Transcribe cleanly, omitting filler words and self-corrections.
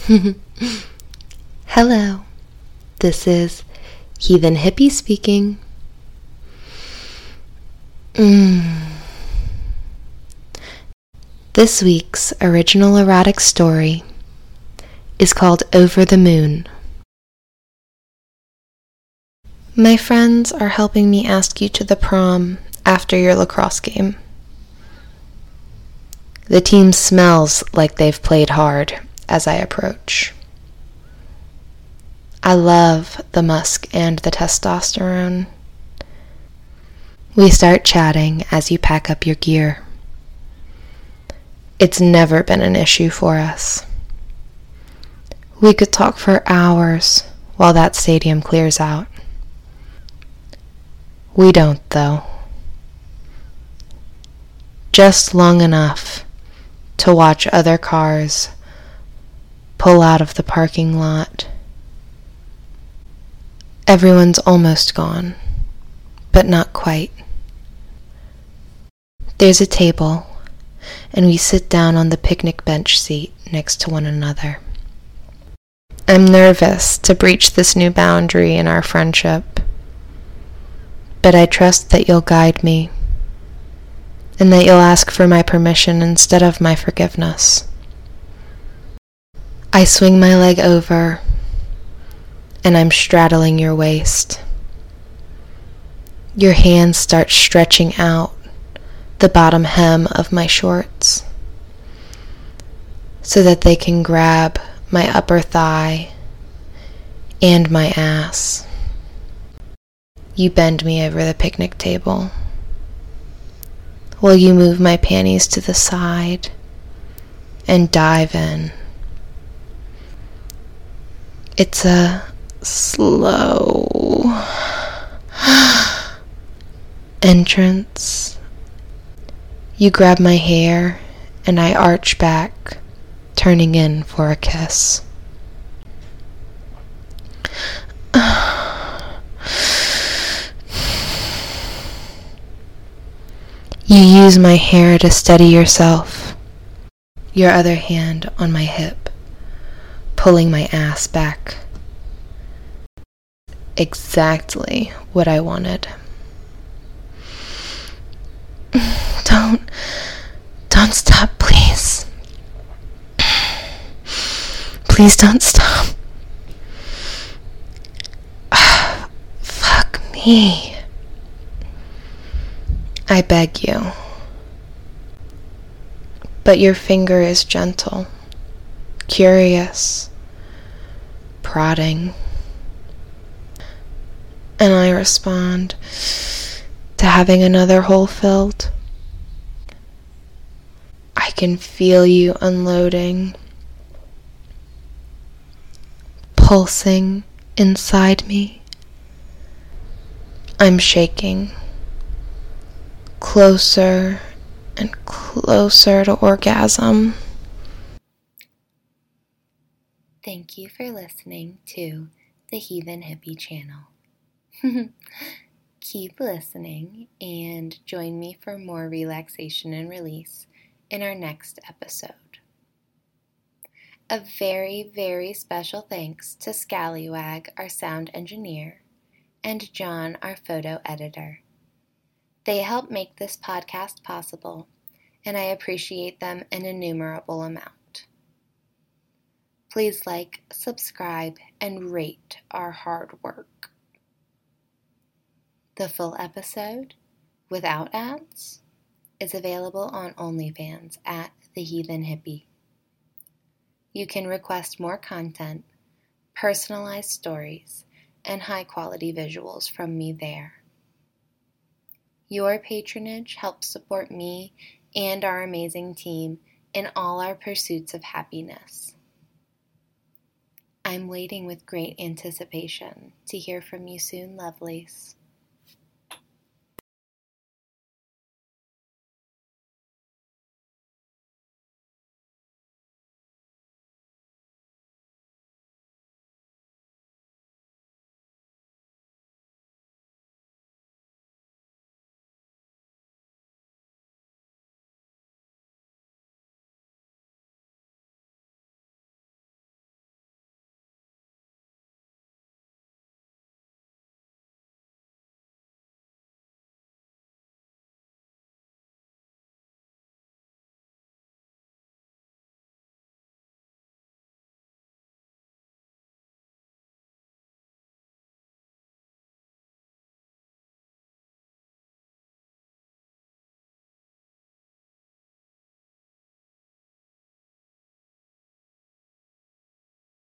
Hello, this is Heathen Hippie speaking. This week's original erotic story is called Over the Moon. My friends are helping me ask you to the prom after your lacrosse game. The team smells like they've played hard as I approach. I love the musk and the testosterone. We start chatting as you pack up your gear. It's never been an issue for us. We could talk for hours while that stadium clears out. We don't, though. Just long enough to watch other cars pull out of the parking lot. Everyone's almost gone, but not quite. There's a table, and we sit down on the picnic bench seat next to one another. I'm nervous to breach this new boundary in our friendship, but I trust that you'll guide me, and that you'll ask for my permission instead of my forgiveness. I swing my leg over, and I'm straddling your waist. Your hands start stretching out the bottom hem of my shorts so that they can grab my upper thigh and my ass. You bend me over the picnic table while you move my panties to the side and dive in. It's a slow entrance. You grab my hair and I arch back, turning in for a kiss. You use my hair to steady yourself, your other hand on my hip, pulling my ass back. Exactly what I wanted. Don't stop, please. Please don't stop. Fuck me. I beg you. But your finger is gentle, curious, prodding. And I respond to having another hole filled. I can feel you unloading, pulsing inside me. I'm shaking, closer and closer to orgasm. Thank you for listening to the Heathen Hippie channel. Keep listening and join me for more relaxation and release in our next episode. A very, very special thanks to Scallywag, our sound engineer, and John, our photo editor. They help make this podcast possible, and I appreciate them an innumerable amount. Please like, subscribe, and rate our hard work. The full episode, without ads, is available on OnlyFans at The Heathen Hippie. You can request more content, personalized stories, and high-quality visuals from me there. Your patronage helps support me and our amazing team in all our pursuits of happiness. I'm waiting with great anticipation to hear from you soon, lovelies.